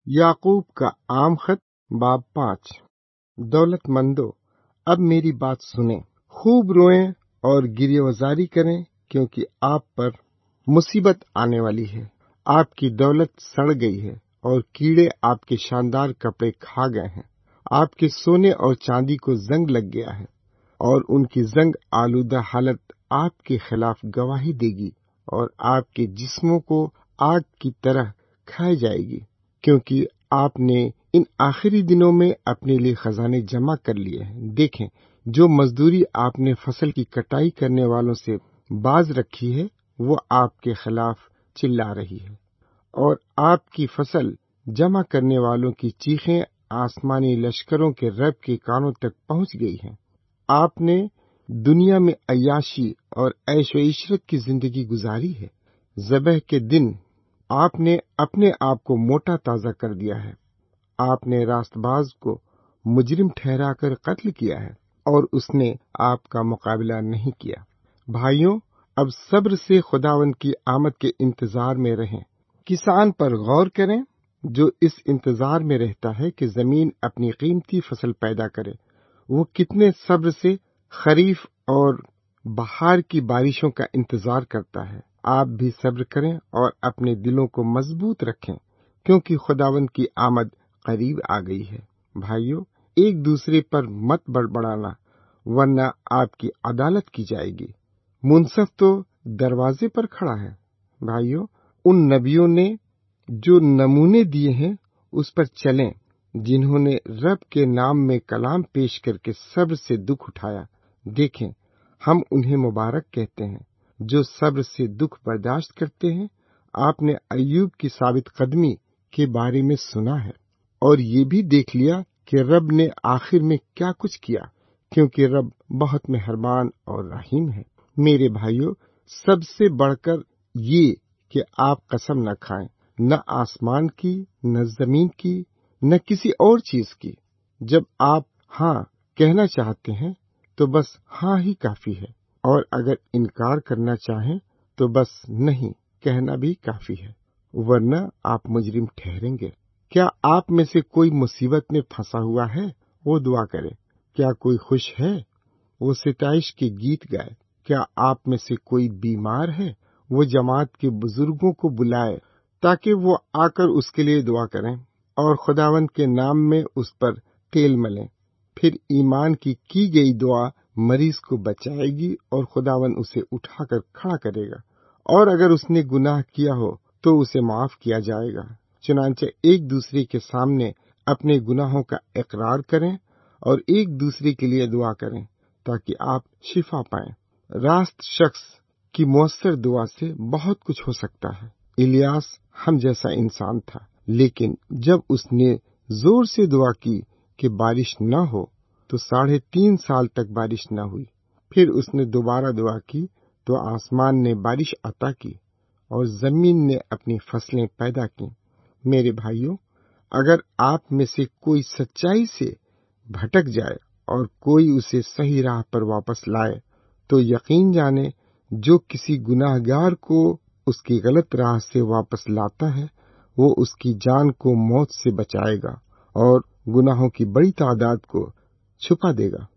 याकूब का आम खत बाब 5। दौलत मंदो, अब मेरी बात सुने, खूब रोएं और गिरियावजारी करें, क्योंकि आप पर मुसीबत आने वाली है। आपकी दौलत सड़ गई है और कीड़े आपके शानदार कपड़े खा गए हैं। आपके सोने और चांदी को जंग लग गया है और उनकी जंग आलूदा हालत आपके खिलाफ गवाही देगी और आपके जिस्मों को आग की तरह खाई जाएगी, क्योंकि आपने इन आखिरी दिनों में अपने लिए खजाने जमा कर लिए हैं। देखें, जो मजदूरी आपने फसल की कटाई करने वालों से बाज रखी है, वो आपके खिलाफ चिल्ला रही है और आपकी फसल जमा करने वालों की चीखें आसमानी लश्करों के रब के कानों तक पहुंच गई हैं। आपने दुनिया में अय्याशी और ऐश व इशरत की जिंदगी गुजारी है। ज़बह के दिन आपने अपने आप को मोटा ताजा कर दिया है। आपने रास्तबाज को मुजरिम ठहराकर कत्ल किया है और उसने आपका मुकाबला नहीं किया। भाइयों, अब सब्र से खुदावंद की आमद के इंतजार में रहें। किसान पर गौर करें, जो इस इंतजार में रहता है कि जमीन अपनी कीमती फसल पैदा करे। वो कितने सब्र से खरीफ और बहार की बारिशों का इंतजार करता है। आप भी सब्र करें और अपने दिलों को मजबूत रखें, क्योंकि खुदावंद की आमद करीब आ गई है। भाइयों, एक दूसरे पर मत बड़बड़ाना, वरना आपकी अदालत की जाएगी। मुंसफ तो दरवाजे पर खड़ा है। भाइयों, उन नबियों ने जो नमूने दिए हैं उस पर चलें, जिन्होंने रब के नाम में कलाम पेश करके सब्र से दुख उठाया। देखें, हम उन्हें मुबारक कहते हैं जो सब्र से दुख बर्दाश्त करते हैं। आपने अय्यूब की साबित कदमी के बारे में सुना है और ये भी देख लिया कि रब ने आखिर में क्या कुछ किया, क्योंकि रब बहुत मेहरबान और रहीम है। मेरे भाइयों, सबसे बढ़कर ये कि आप कसम न खाएं, न आसमान की, न जमीन की, न किसी और चीज की। जब आप हाँ कहना चाहते हैं तो बस हाँ ही काफी है, और अगर इनकार करना चाहें तो बस नहीं कहना भी काफी है, वरना आप मुजरिम ठहरेंगे। क्या आप में से कोई मुसीबत में फंसा हुआ है? वो दुआ करे। क्या कोई खुश है? वो सिताइश के गीत गाए। क्या आप में से कोई बीमार है? वो जमात के बुजुर्गों को बुलाए ताकि वो आकर उसके लिए दुआ करें और खुदावंद के नाम में उस पर तेल मलें। फिर ईमान की गई दुआ मरीज को बचाएगी और खुदावंद उसे उठाकर खड़ा करेगा, और अगर उसने गुनाह किया हो तो उसे माफ किया जाएगा। चुनांचे एक दूसरे के सामने अपने गुनाहों का इकरार करें और एक दूसरे के लिए दुआ करें ताकि आप शिफा पाएं। रास्त शख्स की मौसर दुआ से बहुत कुछ हो सकता है। इलियास हम जैसा इंसान था, लेकिन जब उसने जोर से दुआ की कि बारिश न हो तो 3.5 साल तक बारिश न हुई। फिर उसने दोबारा दुआ की तो आसमान ने बारिश अता की और जमीन ने अपनी फसलें पैदा की। मेरे भाइयों, अगर आप में से कोई सच्चाई से भटक जाए और कोई उसे सही राह पर वापस लाए, तो यकीन जाने जो किसी गुनाहगार को उसकी गलत राह से वापस लाता है, वो उसकी जान को मौत से बचाएगा और गुनाहों की बड़ी तादाद को छुपा देगा।